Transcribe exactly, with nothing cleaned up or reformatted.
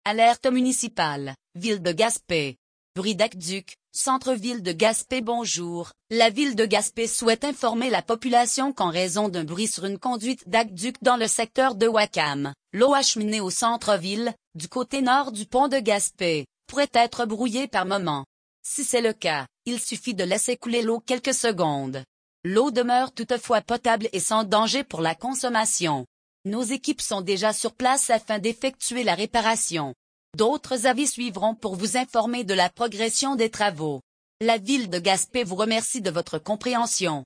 Alerte municipale, ville de Gaspé. Bruit d'aqueduc, centre-ville de Gaspé. Bonjour, la ville de Gaspé souhaite informer la population qu'en raison d'un bruit sur une conduite d'aqueduc dans le secteur de Wakam, l'eau acheminée au centre-ville, du côté nord du pont de Gaspé, pourrait être brouillée par moments. Si c'est le cas, il suffit de laisser couler l'eau quelques secondes. L'eau demeure toutefois potable et sans danger pour la consommation. Nos équipes sont déjà sur place afin d'effectuer la réparation. D'autres avis suivront pour vous informer de la progression des travaux. La ville de Gaspé vous remercie de votre compréhension.